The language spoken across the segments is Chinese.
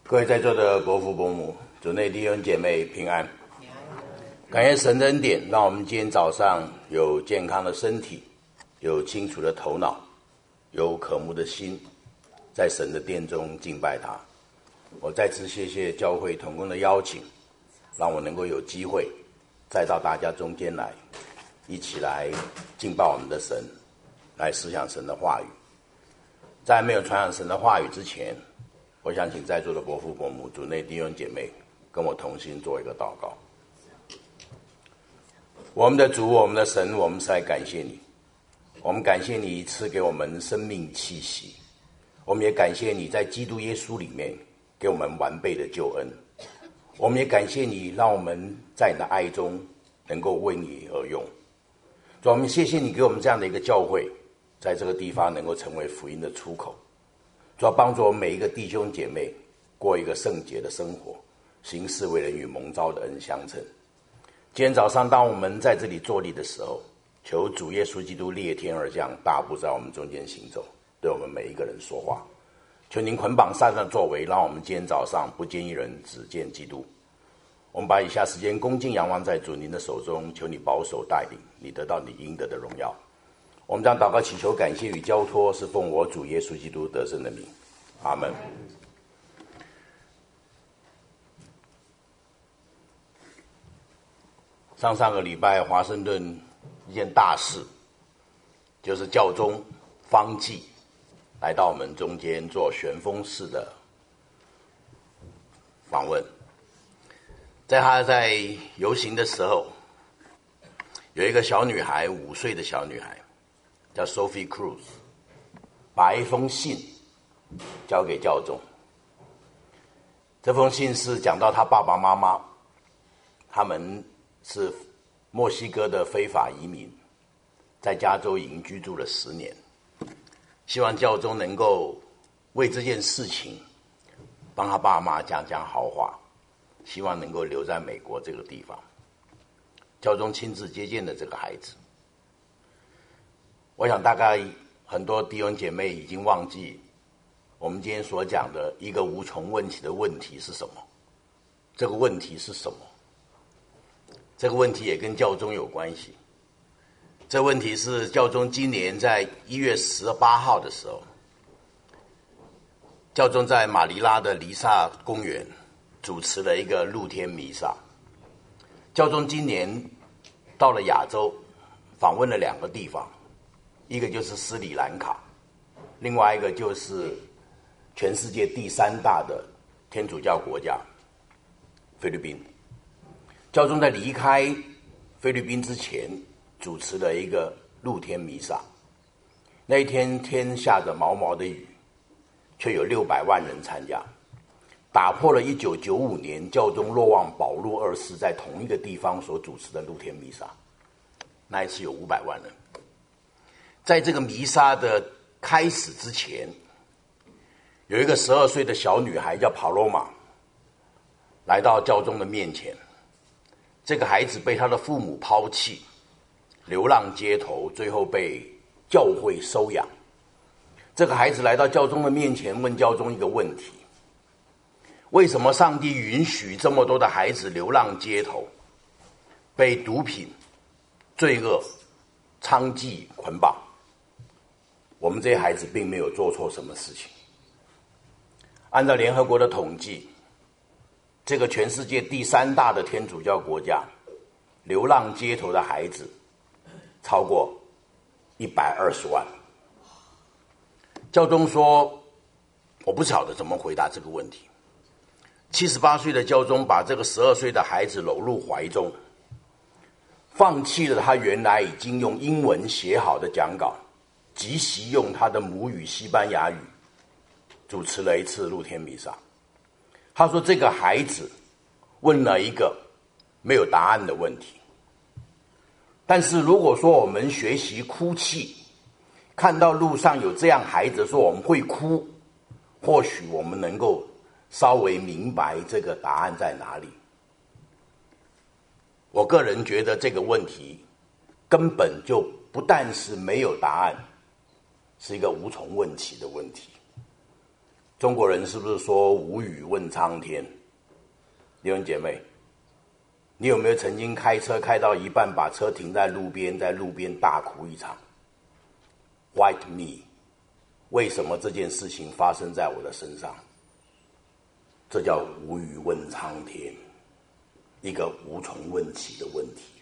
各位在座的伯父伯母、主内弟兄姐妹平安。感谢神的恩典，让我们今天早上有健康的身体，有清楚的头脑，有渴慕的心，在神的殿中敬拜他。我再次谢谢教会同工的邀请，让我能够有机会再到大家中间来，一起来敬拜我们的神，来思想神的话语。在没有传讲神的话语之前，我想请在座的伯父伯母、主内弟兄姐妹跟我同心做一个祷告。我们的主，我们的神，我们实在感谢你。我们感谢你赐给我们生命气息，我们也感谢你在基督耶稣里面给我们完备的救恩。我们也感谢你，让我们在你的爱中能够为你而用。主，我们谢谢你给我们这样的一个教会，在这个地方能够成为福音的出口。主要帮助我们每一个弟兄姐妹过一个圣洁的生活，行事为人与蒙召的恩相称。今天早上当我们在这里坐立的时候，求主耶稣基督裂天而降，大步在我们中间行走，对我们每一个人说话。求您捆绑撒旦的作为，让我们今天早上不见一人，只见基督。我们把以下时间恭敬仰望在主您的手中，求你保守带领，你得到你应得的荣耀。我们将祷告祈求感谢与交托，是奉我主耶稣基督得胜的名，阿们。上个礼拜华盛顿一件大事，就是教宗方济来到我们中间做旋风式的访问。在他在游行的时候，有一个小女孩，5岁的小女孩叫 Sophie Cruz， 把一封信交给教宗。这封信是讲到他爸爸妈妈，他们是墨西哥的非法移民，在加州已经居住了10年，希望教宗能够为这件事情帮他爸妈讲讲好话，希望能够留在美国这个地方。教宗亲自接见了这个孩子。我想大概很多弟兄姐妹已经忘记我们今天所讲的一个无穷问题的问题是什么。这个问题是什么？这个问题也跟教宗有关系。这个问题是教宗今年在1月18号的时候，教宗在马尼拉的黎萨公园主持了一个露天弥撒。教宗今年到了亚洲，访问了2个地方，一个就是斯里兰卡，另外一个就是全世界第3大的天主教国家菲律宾。教宗在离开菲律宾之前主持了一个露天弥撒。那一天天下着毛毛的雨，却有600万人参加，打破了1995年教宗若望保禄2世在同一个地方所主持的露天弥撒。那一次有500万人。在这个弥撒的开始之前，有一个12岁的小女孩叫帕罗玛，来到教宗的面前。这个孩子被他的父母抛弃，流浪街头，最后被教会收养。这个孩子来到教宗的面前，问教宗一个问题：为什么上帝允许这么多的孩子流浪街头，被毒品、罪恶、娼妓捆绑？我们这些孩子并没有做错什么事情。按照联合国的统计，这个全世界第3大的天主教国家，流浪街头的孩子超过120万。教宗说，我不晓得怎么回答这个问题。78岁的教宗把这个12岁的孩子搂入怀中，放弃了他原来已经用英文写好的讲稿，即席用他的母语西班牙语主持了一次露天弥撒。他说，这个孩子问了一个没有答案的问题。但是如果说我们学习哭泣，看到路上有这样孩子说我们会哭，或许我们能够稍微明白这个答案在哪里。我个人觉得这个问题根本就不但是没有答案，是一个无从问起的问题。 中国人是不是说无语问苍天？弟兄姐妹，你有没有曾经开车开到一半，把车停在路边，在路边大哭一场 ？Why me？ 为什么这件事情发生在我的身上？这叫无语问苍天，一个无从问起的问题。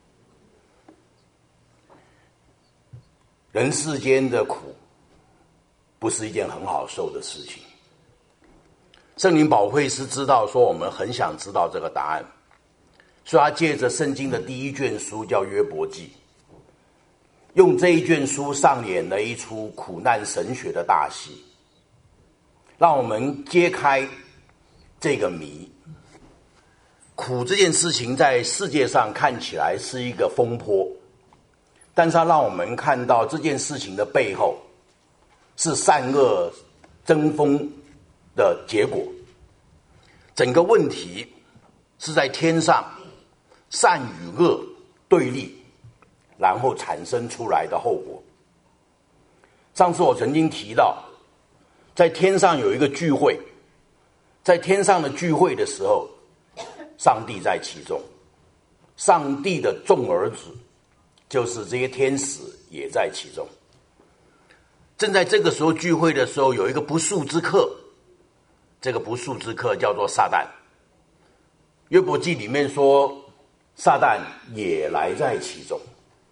人世间的苦，不是一件很好受的事情。圣灵保惠师知道说我们很想知道这个答案，所以他借着圣经的第一卷书叫约伯记，用这一卷书上演了一出苦难神学的大戏，让我们揭开这个谜。苦这件事情在世界上看起来是一个风波，但是它让我们看到这件事情的背后是善恶争锋的结果。整个问题是在天上善与恶对立，然后产生出来的后果。上次我曾经提到，在天上有一个聚会，在天上的聚会的时候，上帝在其中，上帝的众儿子就是这些天使也在其中。正在这个时候聚会的时候，有一个不速之客，这个不速之客叫做撒旦。约伯记里面说，撒旦也来在其中。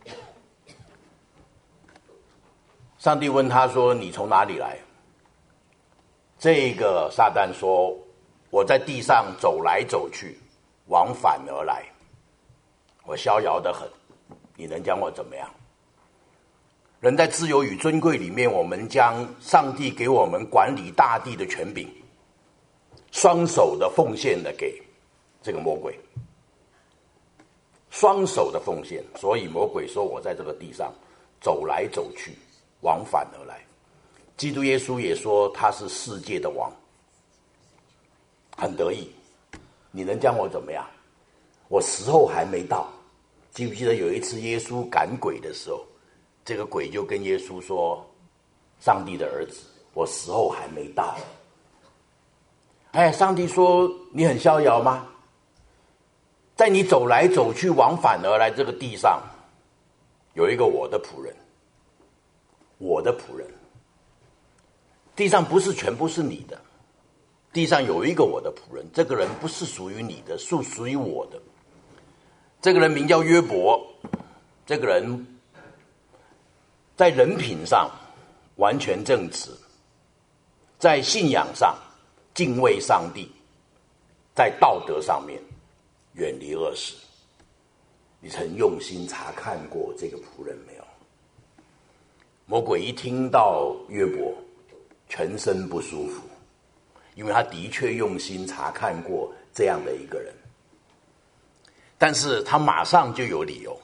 上帝问他说：“你从哪里来？”这个撒旦说：“我在地上走来走去，往返而来，我逍遥得很，你能将我怎么样？”人在自由与尊贵里面，我们将上帝给我们管理大地的权柄，双手的奉献的给这个魔鬼，双手的奉献。所以魔鬼说：“我在这个地上走来走去，往返而来。”基督耶稣也说他是世界的王，很得意。你能将我怎么样？我时候还没到。记不记得有一次耶稣赶鬼的时候，这个鬼就跟耶稣说：“上帝的儿子，我时候还没到。”上帝说：“你很逍遥吗？在你走来走去、往返而来这个地上，有一个我的仆人，我的仆人。地上不是全部是你的，地上有一个我的仆人，这个人不是属于你的，是属于我的。这个人名叫约伯，这个人在人品上完全正直，在信仰上敬畏上帝，在道德上面远离恶事。你曾用心查看过这个仆人没有？”魔鬼一听到约伯，全身不舒服，因为他的确用心查看过这样的一个人，但是他马上就有理由。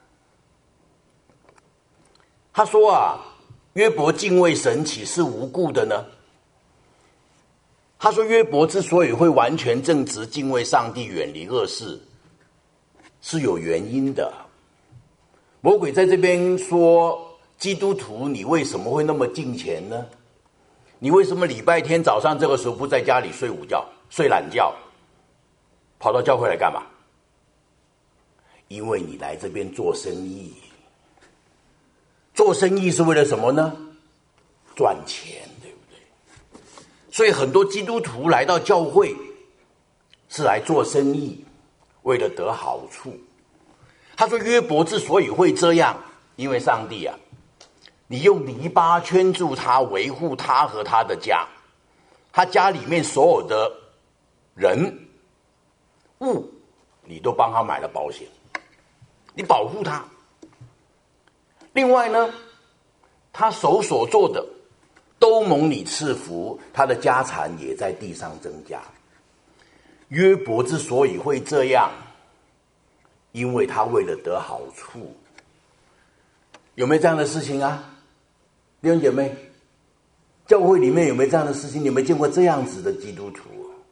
他说约伯敬畏神岂是无故的呢？他说约伯之所以会完全正直，敬畏上帝，远离恶事，是有原因的。魔鬼在这边说，基督徒你为什么会那么敬虔呢？你为什么礼拜天早上这个时候不在家里睡午觉、睡懒觉，跑到教会来干嘛？因为你来这边做生意。做生意是为了什么呢？赚钱，对不对？所以很多基督徒来到教会是来做生意，为了得好处。他说约伯之所以会这样，因为上帝你用篱笆圈住他，维护他和他的家，他家里面所有的人物，你都帮他买了保险，你保护他。另外呢，他手所做的都蒙你赐福，他的家产也在地上增加。约伯之所以会这样，因为他为了得好处。有没有这样的事情啊？弟兄姐妹，教会里面有没有这样的事情？你有没有见过这样子的基督徒？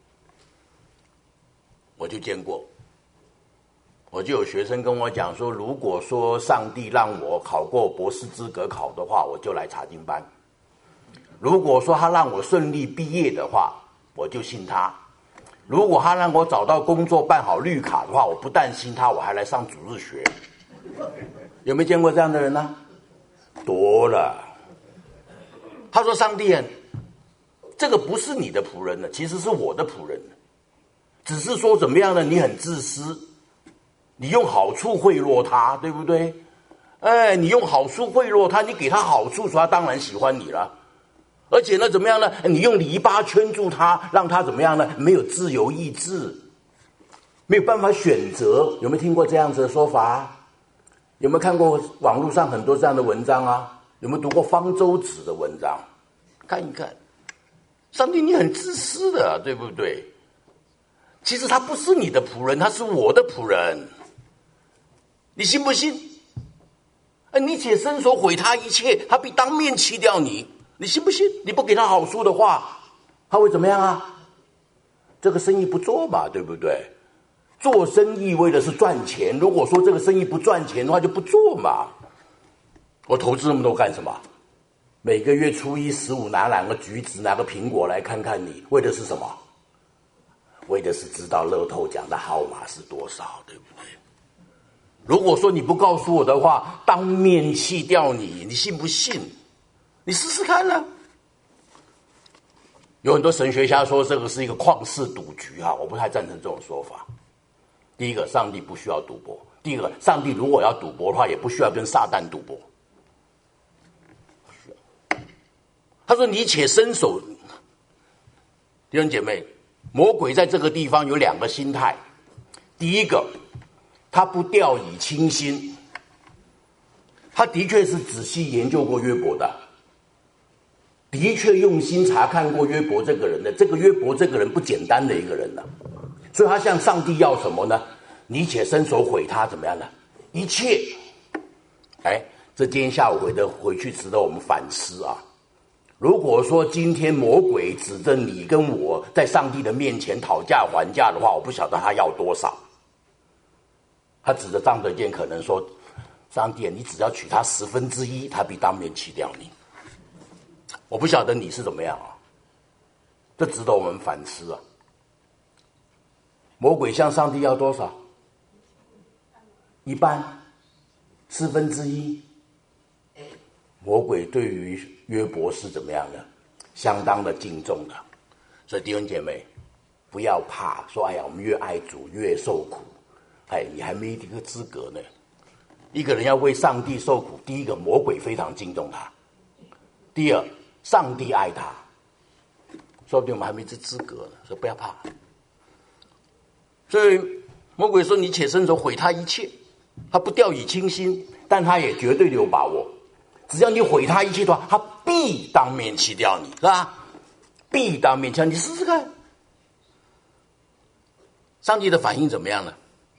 我就见过。我就有学生跟我讲说，如果说上帝让我考过博士资格考的话，我就来查经班。 如果说他让我顺利毕业的话，我就信他；如果他让我找到工作办好绿卡的话，我不但信他，我还来上主日学。有没有见过这样的人呢？多了。他说：“上帝啊，这个不是你的仆人了，其实是我的仆人，只是说怎么样呢？你很自私，你用好处贿赂他，对不对？你用好处贿赂他，你给他好处，他当然喜欢你了。而且呢，怎么样呢？你用篱笆圈住他，让他怎么样呢？没有自由意志，没有办法选择。有没有听过这样子的说法？有没有看过网络上很多这样的文章啊？有没有读过方舟子的文章？看一看。上帝，你很自私的，对不对？其实他不是你的仆人，他是我的仆人。你信不信？你且伸手毁他一切，他必当面弃掉你。你信不信？你不给他好处的话，他会怎么样啊？这个生意不做嘛，对不对？做生意为的是赚钱，如果说这个生意不赚钱的话，就不做嘛。我投资那么多干什么？每个月初一十五拿两个橘子拿个苹果来看看你，为的是什么？为的是知道乐透奖的号码是多少，对不对？如果说你不告诉我的话，当面弃掉你，你信不信？你试试看呢。有很多神学家说这个是一个旷世赌局我不太赞成这种说法。第一个，上帝不需要赌博；第二个，上帝如果要赌博的话，也不需要跟撒旦赌博。他说：“你且伸手。”弟兄姐妹，魔鬼在这个地方有两个心态。第一个，他不掉以轻心，他的确是仔细研究过约伯的，的确用心查看过约伯这个人的。这个约伯这个人不简单的一个人呢，所以他向上帝要什么呢？你且伸手毁他，怎么样呢？一切。这今天下午回去值得我们反思啊。如果说今天魔鬼指着你跟我在上帝的面前讨价还价的话，我不晓得他要多少。他指着张德建可能说：“上帝，你只要取他1/10，他必当面弃掉你。”我不晓得你是怎么样啊，这值得我们反思啊。魔鬼向上帝要多少？一半，1/4。魔鬼对于约伯是怎么样呢？相当的敬重的。所以弟兄姐妹，不要怕说：“我们越爱主越受苦。”你还没这个资格呢。一个人要为上帝受苦，第一个，魔鬼非常敬重他；第二，上帝爱他。说不定我们还没这资格呢，所以不要怕。所以魔鬼说：“你且伸手毁他一切。”他不掉以轻心，但他也绝对有把握。只要你毁他一切的话，他必当面弃掉你，是吧？必当面弃，你试试看。上帝的反应怎么样呢？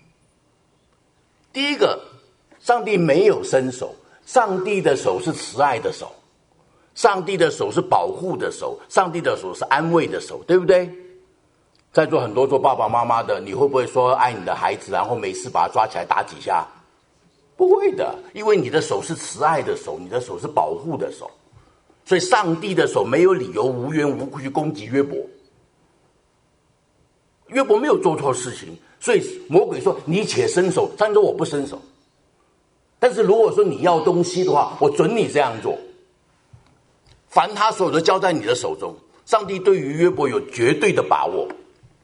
第一个，上帝没有伸手，上帝的手是慈爱的手，上帝的手是保护的手，上帝的手是安慰的手，对不对？在座很多做爸爸妈妈的，你会不会说爱你的孩子，然后没事把他抓起来打几下？不会的，因为你的手是慈爱的手，你的手是保护的手，所以上帝的手没有理由无缘无故去攻击约伯。约伯没有做错事情，所以魔鬼说：“你且伸手。”上帝说：“我不伸手。”但是如果说你要东西的话，我准你这样做。凡他所有的交在你的手中，上帝对于约伯有绝对的把握。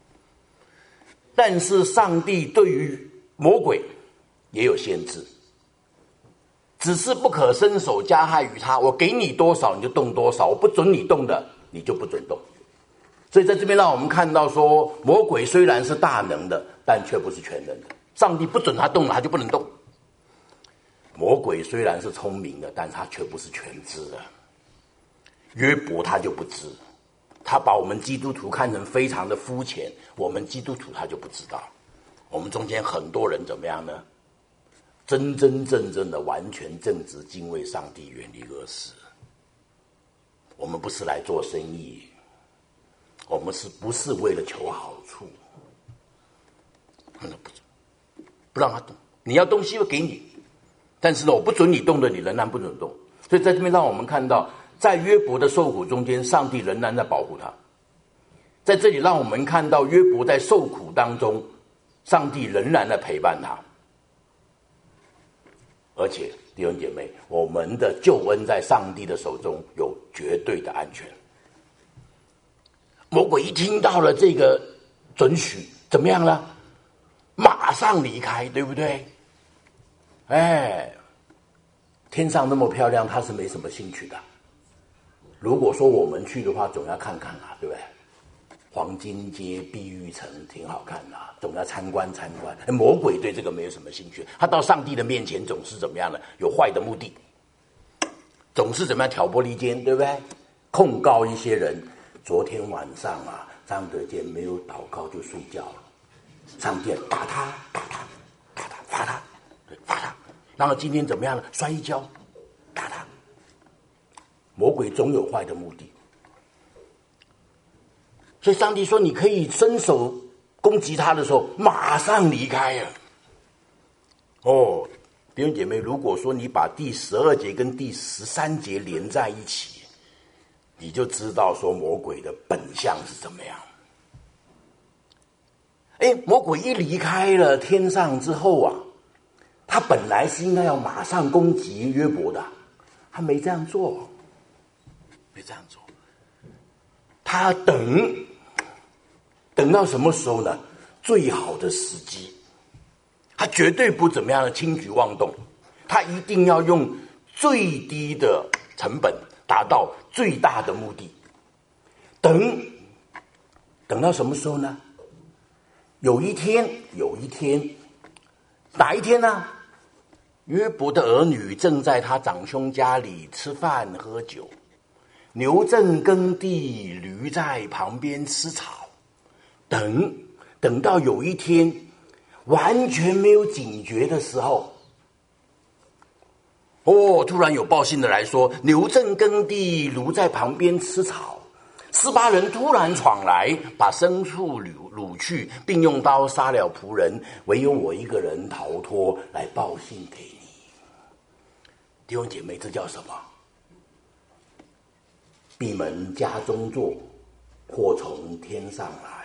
但是上帝对于魔鬼也有限制，只是不可伸手加害于他。我给你多少你就动多少，我不准你动的你就不准动。所以在这边让我们看到说，魔鬼虽然是大能的，但却不是全能的。上帝不准他动了，他就不能动。魔鬼虽然是聪明的，但他却不是全知的。约伯他就不知，他把我们基督徒看成非常的肤浅，我们基督徒他就不知道。我们中间很多人怎么样呢？真真正正的完全正直敬畏上帝，远离恶事。我们不是来做生意，我们不是为了求好处？不让他动，你要东西会给你，但是呢，我不准你动的，你仍然不准动。所以在这边让我们看到， 在约伯的受苦中间，上帝仍然在保护他。在这里让我们看到约伯在受苦当中，上帝仍然在陪伴他。而且弟兄姐妹，我们的救恩在上帝的手中有绝对的安全。魔鬼一听到了这个准许，怎么样呢？马上离开，对不对？天上那么漂亮，他是没什么兴趣的。如果说我们去的话，总要看看啊，对不对？黄金街、碧玉城挺好看的，总要参观参观。魔鬼对这个没有什么兴趣，他到上帝的面前总是怎么样呢？有坏的目的，总是怎么样挑拨离间，对不对？控告一些人，昨天晚上啊，张德坚没有祷告就睡觉了，上帝打他，罚他，然后今天怎么样呢？摔一跤，打他。魔鬼总有坏的目的。所以上帝说你可以伸手攻击他的时候马上离开呀。弟兄姐妹，如果说你把第12节跟第13节连在一起，你就知道说魔鬼的本相是怎么样。魔鬼一离开了天上之后啊，他本来是应该要马上攻击约伯的，他没这样做，他等到什么时候呢？最好的时机，他绝对不怎么样的轻举妄动，他一定要用最低的成本达到最大的目的。等到什么时候呢？有一天，哪一天呢？约伯的儿女正在他长兄家里吃饭喝酒，牛正耕地，驴在旁边吃草。等到有一天完全没有警觉的时候，突然有报信的来说，牛正耕地，驴在旁边吃草。18人突然闯来，把牲畜掳去，并用刀杀了仆人，唯有我一个人逃脱，来报信给你。弟兄姐妹，这叫什么？闭门家中坐，祸从天上来。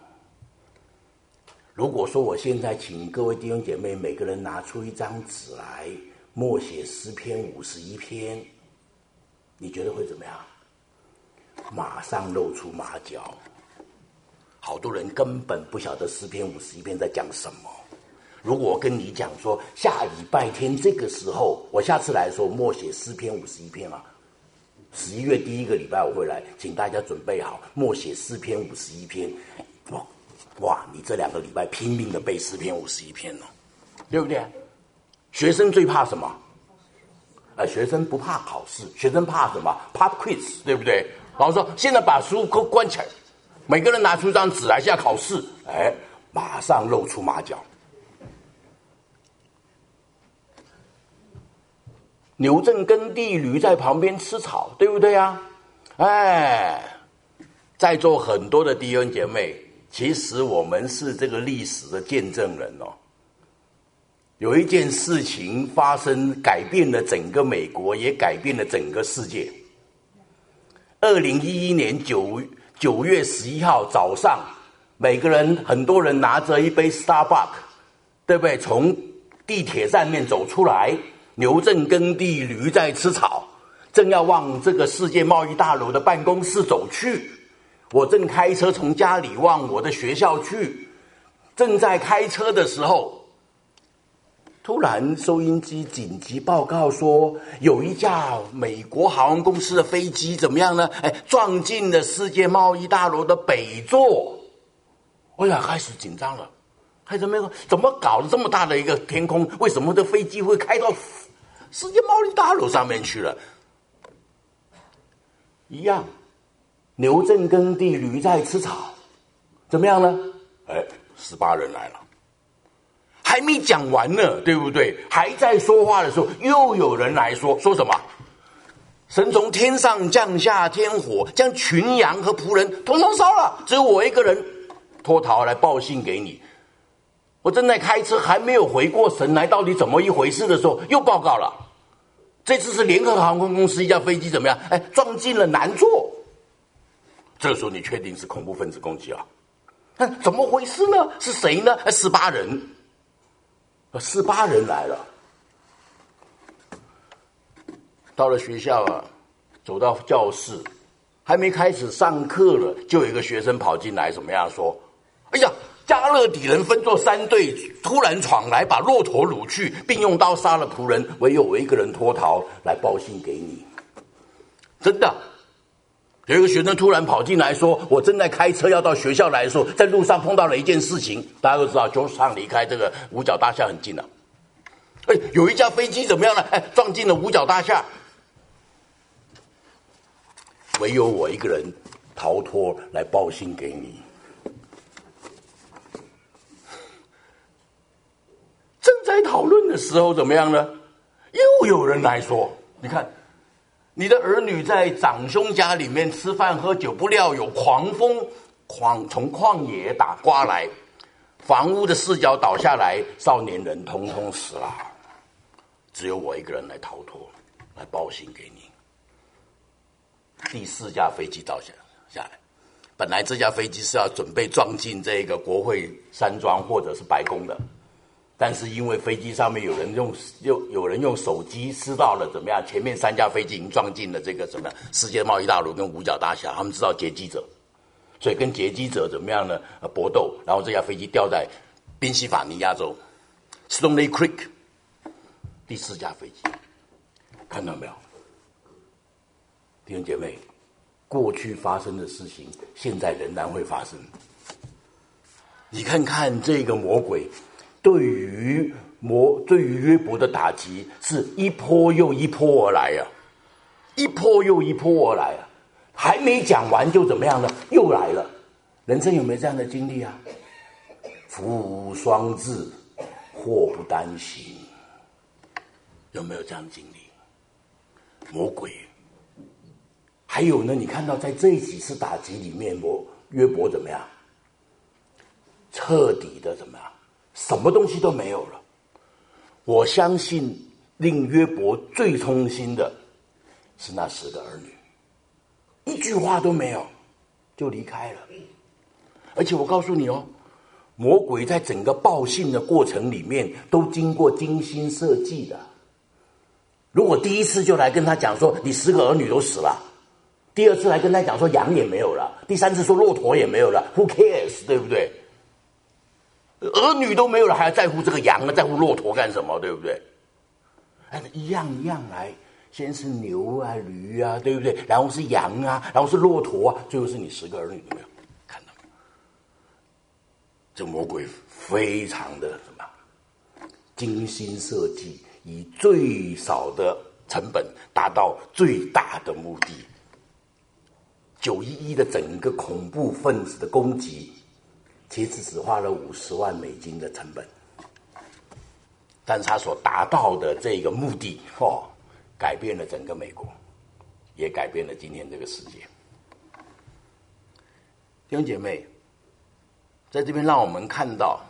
如果说我现在请各位弟兄姐妹每个人拿出一张纸来，默写诗篇51篇，你觉得会怎么样？马上露出马脚。好多人根本不晓得诗篇51篇在讲什么。如果我跟你讲说下礼拜天这个时候，我下次来的时候默写诗篇51篇啊，11月第一个礼拜我会来，请大家准备好默写诗篇51篇。哇，你这2个礼拜拼命的背诗篇51篇了，对不对？学生最怕什么？学生不怕考试，学生怕什么？ Pop quiz， 对不对？老师说现在把书关起来，每个人拿出一张纸来，现在考试，马上露出马脚。牛正耕地，驴在旁边吃草，对不对啊？在座很多的弟兄姐妹，其实我们是这个历史的见证人哦。有一件事情发生，改变了整个美国，也改变了整个世界。2011年9月11号早上，很多人拿着一杯 Starbucks， 对不对？从地铁站面走出来，牛正耕地，驴在吃草，正要往这个世界贸易大楼的办公室走去。我正开车从家里往我的学校去，正在开车的时候，突然收音机紧急报告说，有一架美国航空公司的飞机怎么样呢？撞进了世界贸易大楼的北座。开始紧张了，怎么搞了这么大的一个天空？为什么这飞机会开到世界贸易大楼上面去了？一样，牛正耕地，驴在吃草，怎么样呢？18人来了。还没讲完呢，对不对？还在说话的时候，又有人来说什么？神从天上降下天火，将群羊和仆人统统烧了，只有我一个人脱逃来报信给你。我正在开车，还没有回过神来，到底怎么一回事的时候，又报告了， 这次是联合航空公司一架飞机怎么样？撞进了南座。这个时候你确定是恐怖分子攻击啊？怎么回事呢？是谁呢？18人，18人来了。到了学校啊，走到教室，还没开始上课了，就有一个学生跑进来，怎么样说？哎呀，加勒底人分作3队，突然闯来，把骆驼掳去，并用刀杀了仆人，唯有我一个人脱逃，来报信给你。真的，有一个学生突然跑进来说，我正在开车要到学校来的时候，在路上碰到了一件事情。大家都知道，Georgetown离开这个五角大厦很近了。有一架飞机怎么样呢？撞进了五角大厦。唯有我一个人逃脱，来报信给你。正在讨论的时候，怎么样呢？又有人来说，你看，你的儿女在长兄家里面吃饭喝酒，不料有狂风从旷野刮来，房屋的4角倒下来，少年人通通死了，只有我一个人来逃脱，来报信给你。第4架飞机倒下来，本来这架飞机是要准备撞进这个国会山庄或者是白宫的，但是因为飞机上面有人用手机知道了怎么样，前面3架飞机已经撞进了这个什么世界贸易大楼跟五角大厦，他们知道劫机者，所以跟劫机者怎么样呢？搏斗，然后这架飞机掉在宾夕法尼亚州 Stoney Creek。 第4架飞机，看到没有？弟兄姐妹，过去发生的事情，现在仍然会发生。你看看这个魔鬼对于约伯的打击，是一波又一波而来啊，一波又一波而来啊，还没讲完就怎么样呢？又来了。人生有没有这样的经历啊？福无双至，祸不单行，有没有这样的经历？魔鬼。还有呢，你看到在这几次打击里面，约伯怎么样？彻底的怎么样？什么东西都没有了。我相信令约伯最痛心的是那10个儿女，一句话都没有就离开了。而且我告诉你哦，魔鬼在整个报信的过程里面都经过精心设计的。如果第一次就来跟他讲说你10个儿女都死了，第2次来跟他讲说羊也没有了，第3次说骆驼也没有了 ，Who cares， 对不对？儿女都没有了，还要在乎这个羊呢？在乎骆驼干什么？对不对？一样一样来，先是牛啊、驴啊，对不对？然后是羊啊，然后是骆驼啊，最后是你10个儿女都没有，看到没有？这魔鬼非常的什么？精心设计，以最少的成本达到最大的目的。911的整个恐怖分子的攻击，其实只花了50万美金的成本，但是他所达到的这个目的，改变了整个美国，也改变了今天这个世界。弟兄姐妹，在这边让我们看到，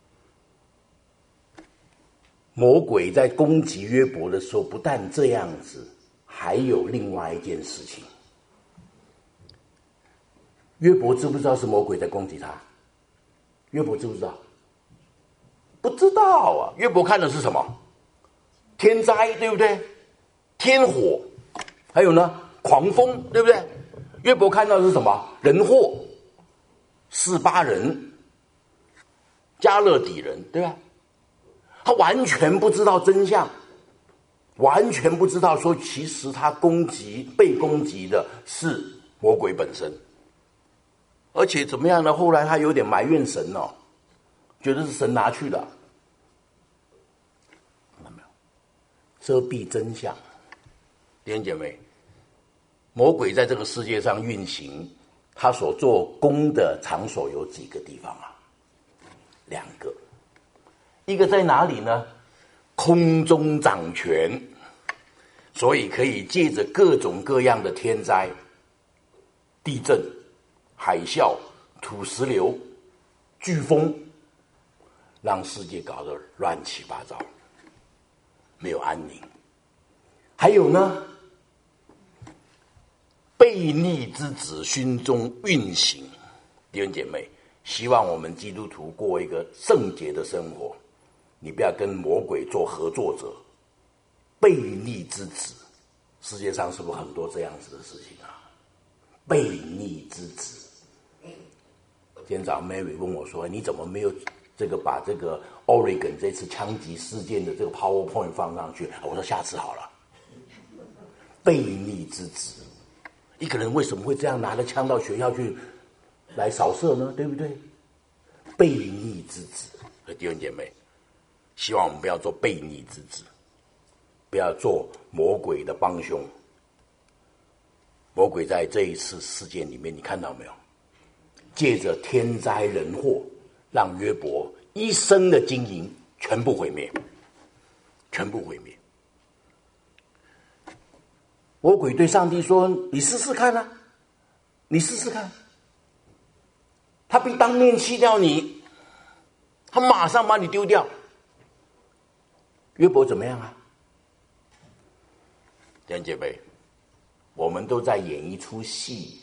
魔鬼在攻击约伯的时候，不但这样子，还有另外一件事情。约伯知不知道是魔鬼在攻击他？约伯知不知道？不知道啊。约伯看的是什么？天灾，对不对？天火，还有呢，狂风，对不对？约伯看到的是什么？人祸，48人，加勒底人，对吧？他完全不知道真相，完全不知道说，其实他被攻击的是魔鬼本身。而且怎么样呢？后来他有点埋怨神哦，觉得是神拿去的，看到没有？遮蔽真相。弟兄姐妹，魔鬼在这个世界上运行，他所做工的场所有几个地方啊？2个，一个在哪里呢？空中掌权，所以可以借着各种各样的天灾、地震、海啸、土石流、飓风，让世界搞得乱七八糟，没有安宁。 还有呢，悖逆之子心中运行。弟兄姐妹，希望我们基督徒过一个圣洁的生活，你不要跟魔鬼做合作者。悖逆之子，世界上是不是很多这样子的事情啊？悖逆之子。今天早上 Mary 问我说：“你怎么没有把这个 Oregon 这次枪击事件的这个 PowerPoint 放上去？”我说下次好了。悖逆之子，一个人为什么会这样拿着枪到学校去来扫射呢？对不对？悖逆之子，弟兄姐妹，希望我们不要做悖逆之子，不要做魔鬼的帮凶。魔鬼在这一次事件里面，你看到没有？借着天灾人祸，让约伯一生的经营全部毁灭，全部毁灭。魔鬼对上帝说：“你试试看啊，你试试看。他必当面弃掉你，他马上把你丢掉。”约伯怎么样啊？弟兄姐妹，我们都在演一出戏。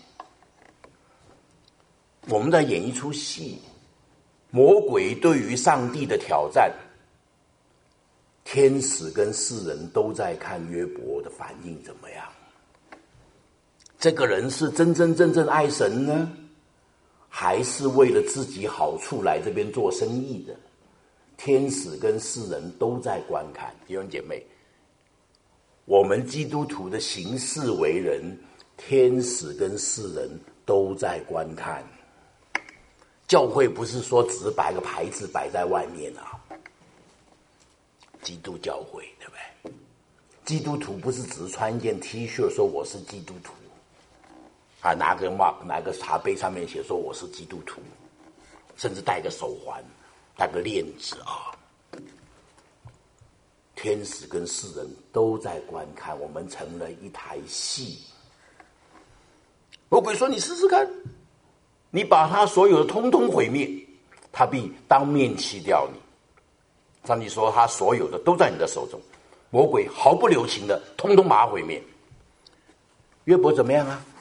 我们在演一出戏，魔鬼对于上帝的挑战，天使跟世人都在看约伯的反应怎么样。这个人是真真正正爱神呢，还是为了自己好处来这边做生意的？天使跟世人都在观看。弟兄姐妹，我们基督徒的行事为人，天使跟世人都在观看。教会不是说只摆个牌子摆在外面啊，基督教会对不对？基督徒不是只是穿一件 T 恤说我是基督徒，啊拿个茶杯上面写说我是基督徒，甚至戴个手环，戴个链子啊。天使跟世人都在观看，我们成了一台戏。魔鬼说：“你试试看。”你把他所有的通通毁灭，他必当面弃掉你。上帝说他所有的都在你的手中，魔鬼毫不留情的通通把他毁灭。约伯怎么样啊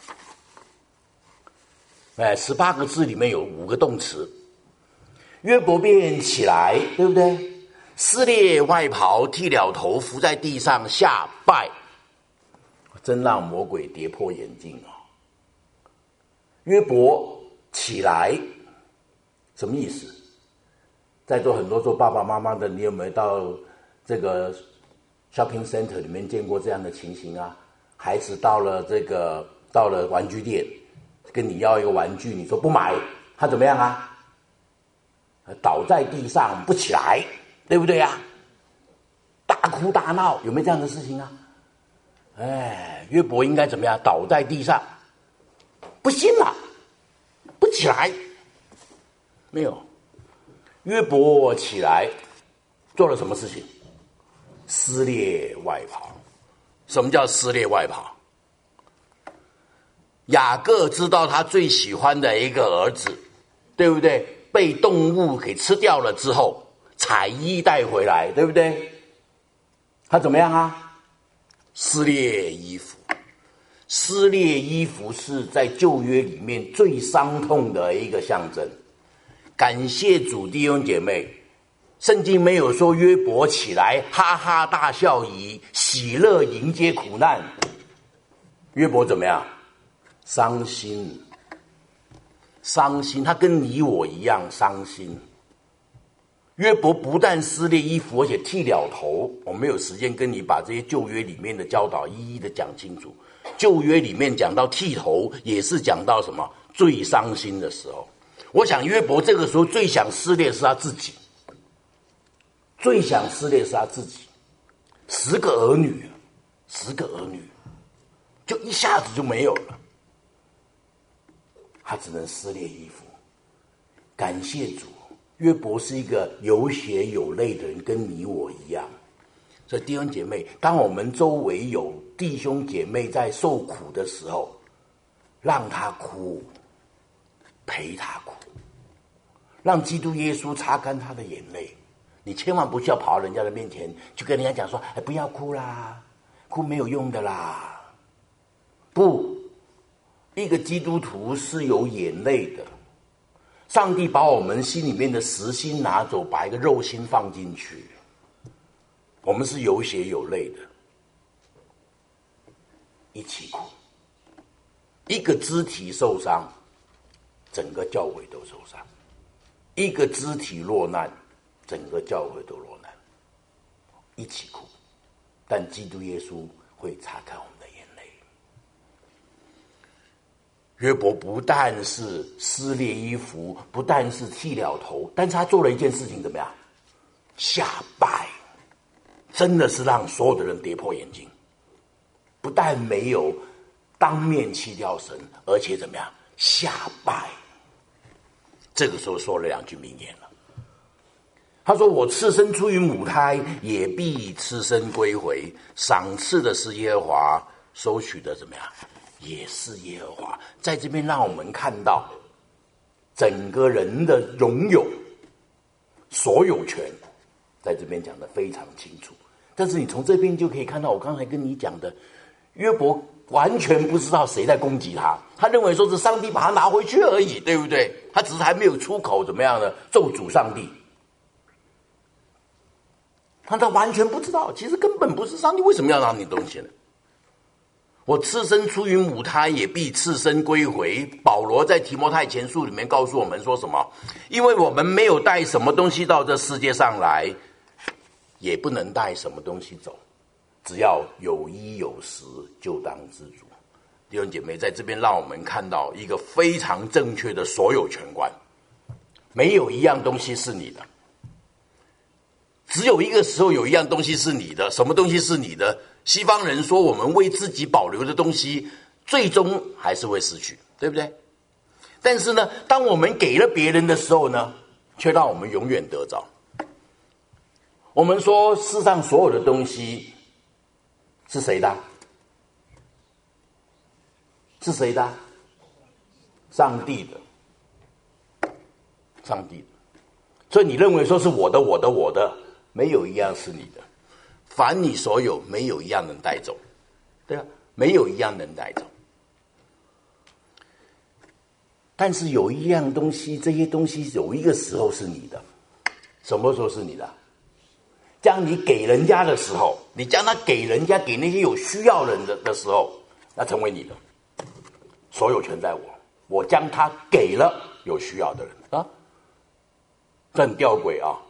？18个字里面有5个动词。约伯便起来，对不对？撕裂外袍，剃了头，伏在地上下拜，真让魔鬼跌破眼镜啊！约伯起来什么意思？在座很多做爸爸妈妈的，你有没有到这个 shopping center 里面见过这样的情形啊？孩子到了玩具店，跟你要一个玩具，你说不买，他怎么样啊？倒在地上不起来，对不对啊？大哭大闹，有没有这样的事情啊？约伯应该怎么样？倒在地上，不信了。不起来，没有。约伯起来做了什么事情？撕裂外袍。什么叫撕裂外袍？雅各知道他最喜欢的一个儿子，对不对？被动物给吃掉了之后，彩衣带回来，对不对？他怎么样啊？撕裂衣服。撕裂衣服是在旧约里面最伤痛的一个象征。感谢主，弟兄姐妹，圣经没有说约伯起来哈哈大笑，以喜乐迎接苦难。约伯怎么样？伤心，伤心，他跟你我一样伤心。约伯不但撕裂衣服，而且剃了头。我没有时间跟你把这些旧约里面的教导一一的讲清楚。旧约里面讲到剃头，也是讲到什么最伤心的时候。我想约伯这个时候最想撕裂是他自己，最想撕裂是他自己。10个儿女就一下子就没有了，他只能撕裂衣服。感谢主，约伯是一个有血有泪的人，跟你我一样。所以弟兄姐妹，当我们周围有弟兄姐妹在受苦的时候，让他哭，陪他哭，让基督耶稣擦干他的眼泪。你千万不需要跑到人家的面前去跟人家讲说：“不要哭啦， 哭没有用的啦。不，一个基督徒是有眼泪的。上帝把我们心里面的实心拿走，把一个肉心放进去，我们是有血有泪的，一起哭。一个肢体受伤，整个教会都受伤；一个肢体落难，整个教会都落难。一起哭，但基督耶稣会擦干我们的眼泪。约伯不但是撕裂衣服，不但是剃了头，但是他做了一件事情，怎么样？下拜，真的是让所有的人跌破眼镜。不但没有当面弃掉神，而且怎么样？下拜。这个时候说了两句名言了。他说：“我赤身出于母胎，也必赤身归回。赏赐的是耶和华，收取的怎么样？也是耶和华。”在这边让我们看到整个人的拥有所有权，在这边讲得非常清楚。但是你从这边就可以看到，我刚才跟你讲的，约伯完全不知道谁在攻击他，他认为说是上帝把他拿回去而已，对不对？他只是还没有出口怎么样呢？咒诅上帝。他完全不知道，其实根本不是上帝为什么要让你东西呢？我赤身出于母胎，也必赤身归回。保罗在提摩太前书里面告诉我们说什么？因为我们没有带什么东西到这世界上来，也不能带什么东西走，只要有衣有食，就当知足。弟兄姐妹，在这边让我们看到一个非常正确的所有权观，没有一样东西是你的。只有一个时候有一样东西是你的，什么东西是你的？西方人说我们为自己保留的东西，最终还是会失去，对不对？但是呢，当我们给了别人的时候呢，却让我们永远得着。我们说世上所有的东西是谁的？是谁的？上帝的。上帝的。所以你认为说是我的，没有一样是你的。凡你所有，没有一样能带走。对啊，没有一样能带走。但是有一样东西，这些东西有一个时候是你的。什么时候是你的？将你给人家的时候，你将它给人家，给那些有需要人的时候，那成为你的。所有权在我，我将它给了有需要的人啊。这很吊诡啊！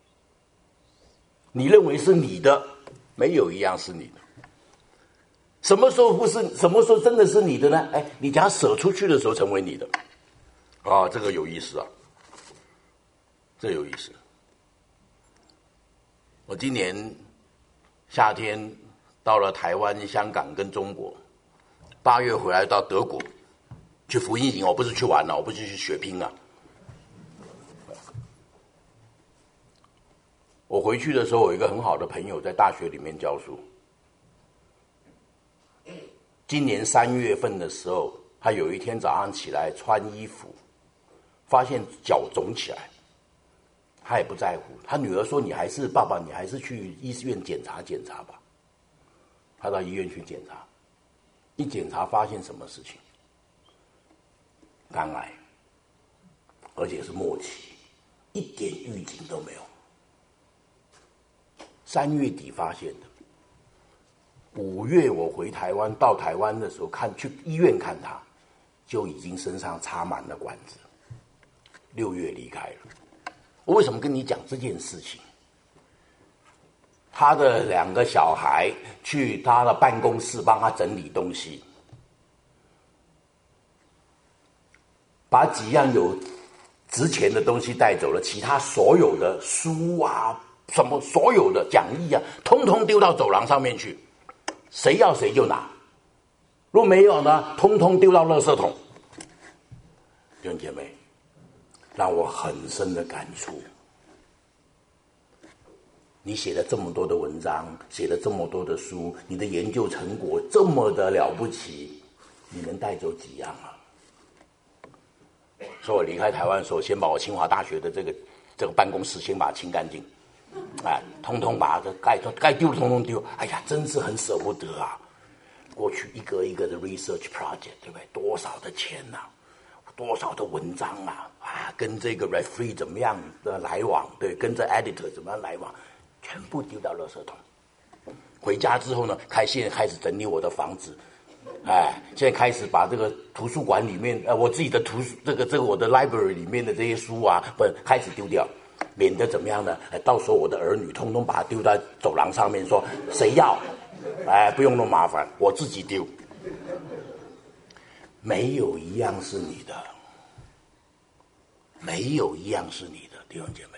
你认为是你的，没有一样是你的。什么时候不是？什么时候真的是你的呢？哎，你将它舍出去的时候成为你的。啊，这个有意思啊！这有意思。我今年夏天到了台湾、香港跟中国，8月回来到德国去福音营，我不是去玩了，我不是去血拼啊。我回去的时候，有一个很好的朋友在大学里面教书。今年3月份的时候，他有一天早上起来穿衣服，发现脚肿起来，他也不在乎。他女儿说：“爸爸，你还是去医院检查检查吧。”他到医院去检查，一检查发现什么事情？肝癌，而且是末期，一点预警都没有。3月底发现的，5月我回台湾，到台湾的时候去医院看他，就已经身上插满了管子。6月离开了。我为什么跟你讲这件事情？他的2个小孩去他的办公室帮他整理东西，把几样有值钱的东西带走了，其他所有的书啊，什么所有的讲义啊，通通丢到走廊上面去，谁要谁就拿，若没有呢，通通丢到垃圾桶。弟兄姐妹，让我很深的感触。你写了这么多的文章，写了这么多的书，你的研究成果这么的了不起，你能带走几样啊？所以我离开台湾的时候，先把我清华大学的这个办公室先把它清干净。 通通把它该丢的通通丢。哎呀，真是很舍不得啊！过去一个一个的 research project， 对不对？多少的钱啊，多少的文章啊，跟这个 referee 怎么样的来往，对，跟这 editor 怎么样来往，全部丢到垃圾桶。回家之后呢，现在开始整理我的房子，现在开始把这个图书馆里面，我自己的这个我的 library 里面的这些书啊，开始丢掉，免得怎么样呢？到时候我的儿女通通把它丢在走廊上面，说谁要？不用那么麻烦，我自己丢。没有一样是你的，没有一样是你的，弟兄姐妹。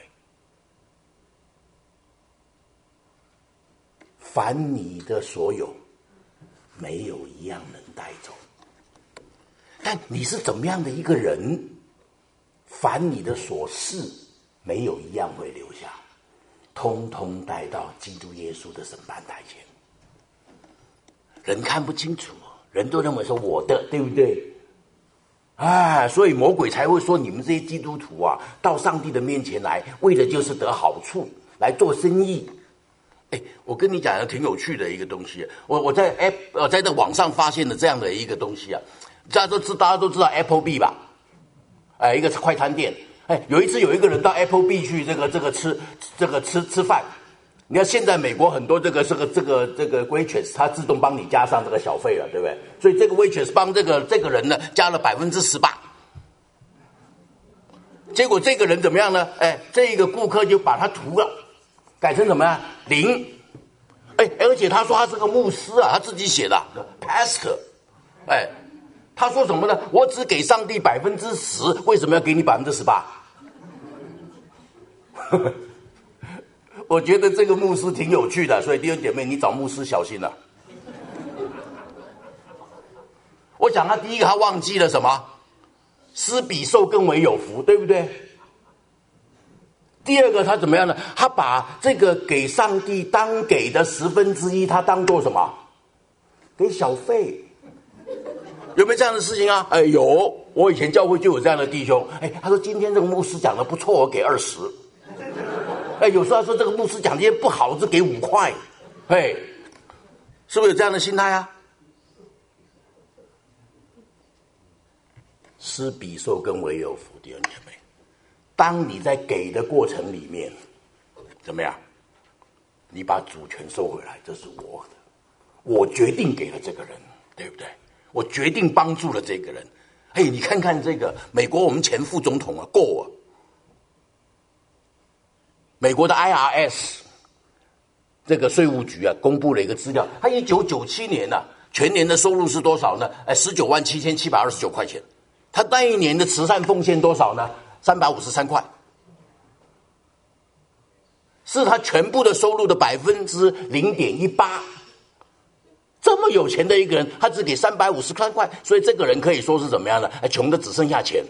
凡你的所有，没有一样能带走。但你是怎么样的一个人，凡你的所事，没有一样会留下，通通带到基督耶稣的审判台前。人看不清楚，人都认为说我的，对不对？所以魔鬼才会说你们这些基督徒啊，到上帝的面前来，为的就是得好处，来做生意。我跟你讲，挺有趣的一个东西。我在在这网上发现了这样的一个东西啊，大家都知道 Applebee 吧？一个快餐店。有一次有一个人到 Applebee 去吃饭。你看现在美国很多这个 waitress， 他自动帮你加上这个小费了，对不对？所以这个 waitress 帮这个人呢加了18%。结果这个人怎么样呢？这个顾客就把他涂了。改成什么呀？0。而且他说他是个牧师啊，他自己写的 pastor。他说什么呢？我只给上帝10%，为什么要给你18%？我觉得这个牧师挺有趣的，所以弟兄姐妹，你找牧师小心了。我想他第一个他忘记了什么？施比受更为有福，对不对？第二个他怎么样呢？他把这个给上帝当给的1/10，他当做什么？给小费。有没有这样的事情啊？有，我以前教会就有这样的弟兄。他说今天这个牧师讲的不错，我给20。有时候他说这个牧师讲今天不好，只给5块。是不是有这样的心态啊？施比受更为有福，弟兄姐妹。当你在给的过程里面，怎么样？你把主权收回来，这是我的，我决定给了这个人，对不对？我决定帮助了这个人。你看看这个美国我们前副总统啊，Gore，美国的 IRS 这个税务局啊，公布了一个资料，他1997年啊，全年的收入是多少呢？197729块钱。他那一年的慈善奉献多少呢？353块，是他全部的收入的0.18%。这么有钱的一个人，他只给353块，所以这个人可以说是怎么样呢？穷的只剩下钱。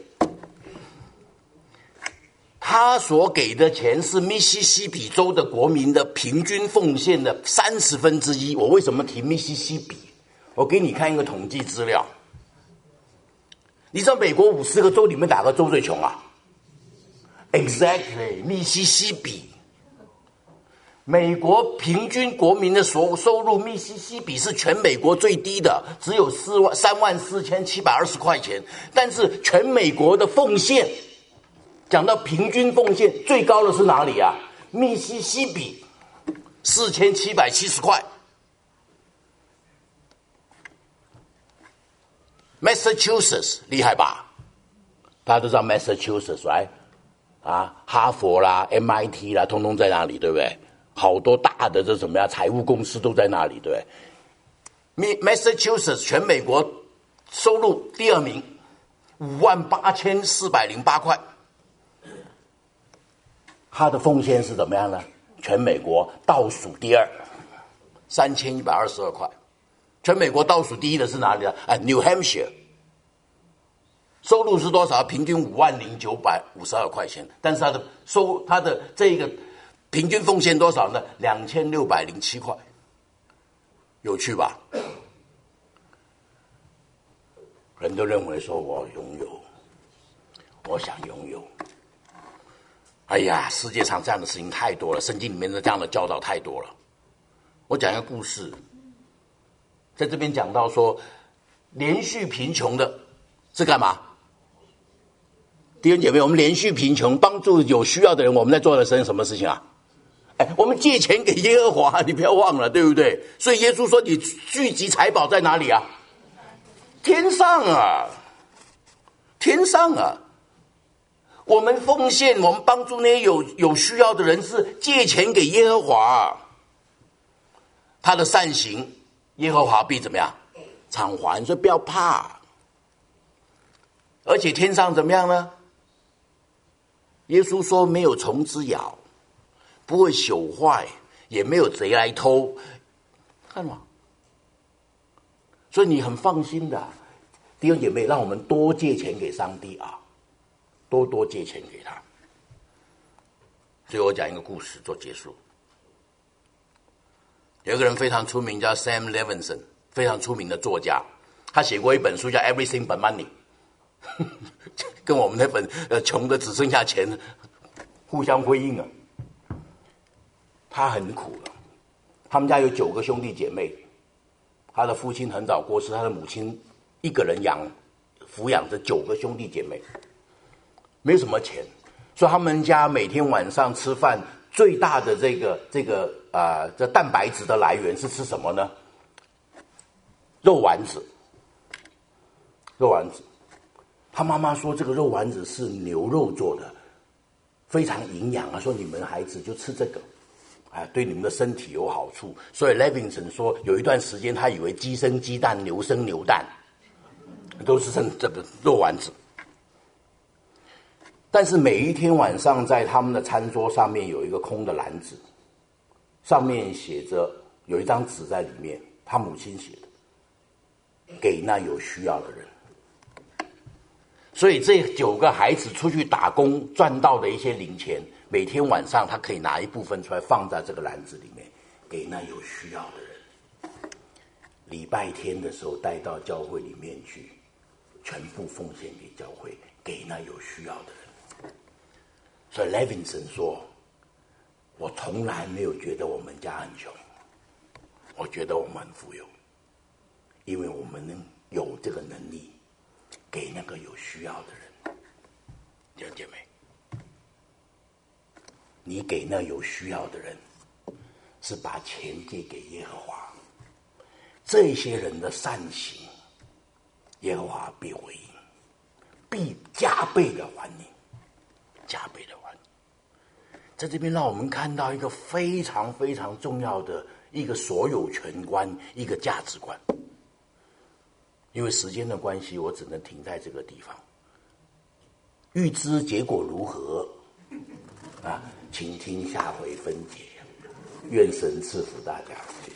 他所给的钱是密西西比州的国民的平均奉献的1/30。我为什么提密西西比？我给你看一个统计资料。你知道美国50个州里面哪个州最穷啊？Exactly， 密西西比。美国平均国民的收入，密西西比是全美国最低的，只有34720块钱。但是全美国的奉献，讲到平均奉献最高的是哪里啊？密西西比4770块。Massachusetts 厉害吧？大家都知道 Massachusetts right？ 哈佛啦 MIT 啦通通在那里，对不对？好多大的这什么呀财务公司都在那里，对不对？ Massachusetts 全美国收入第2名58408块。他的奉献是怎么样呢？全美国倒数第2，3122块。全美国倒数第1的是哪里呢？New Hampshire， 收入是多少？平均50952块钱，但是他的这个平均奉献多少呢？2607块，有趣吧？人都认为说我拥有，我想拥有。 哎呀，世界上这样的事情太多了，圣经里面的这样的教导太多了。我讲一个故事，在这边讲到说，连续贫穷的是干嘛？弟兄姐妹，我们连续贫穷，帮助有需要的人，我们在做的什么事情啊？我们借钱给耶和华，你不要忘了，对不对？所以耶稣说，你聚集财宝在哪里啊？天上啊，天上啊！我们奉献，我们帮助那些有需要的人，是借钱给耶和华。他的善行，耶和华必怎么样？偿还，所以不要怕。而且天上怎么样呢？耶稣说没有虫子咬，不会朽坏，也没有贼来偷，看吗？所以你很放心的，弟兄姐妹，让我们多借钱给上帝啊，多借钱给他。所以我讲一个故事做结束。有一个人非常出名，叫 Sam Levinson， 非常出名的作家，他写过一本书叫 Everything But Money， 跟我们那本穷的只剩下钱互相辉映啊。他很苦了，他们家有9个兄弟姐妹，他的父亲很早过世，他的母亲一个人抚养着9个兄弟姐妹，没有什么钱，所以他们家每天晚上吃饭最大的这蛋白质的来源是吃什么呢？肉丸子。肉丸子，他妈妈说这个肉丸子是牛肉做的，非常营养啊，说你们孩子就吃这个，对你们的身体有好处。所以 Levinson 说，有一段时间他以为鸡生鸡蛋，牛生牛蛋，都是生这个肉丸子。但是每一天晚上在他们的餐桌上面有一个空的篮子，上面写着，有一张纸在里面，他母亲写的，给那有需要的人。所以这9个孩子出去打工赚到的一些零钱，每天晚上他可以拿一部分出来放在这个篮子里面，给那有需要的人。礼拜天的时候带到教会里面去，全部奉献给教会，给那有需要的人。所以 Levinson 说，我从来没有觉得我们家很穷，我觉得我们很富有，因为我们能有这个能力给那个有需要的人。弟兄姐妹，你给那有需要的人，是把钱借给耶和华，这些人的善行，耶和华必回应，必加倍的还你，加倍的还你。在这边让我们看到一个非常非常重要的一个所有权观，一个价值观。因为时间的关系，我只能停在这个地方。欲知结果如何请听下回分解。愿神赐福大家。谢谢。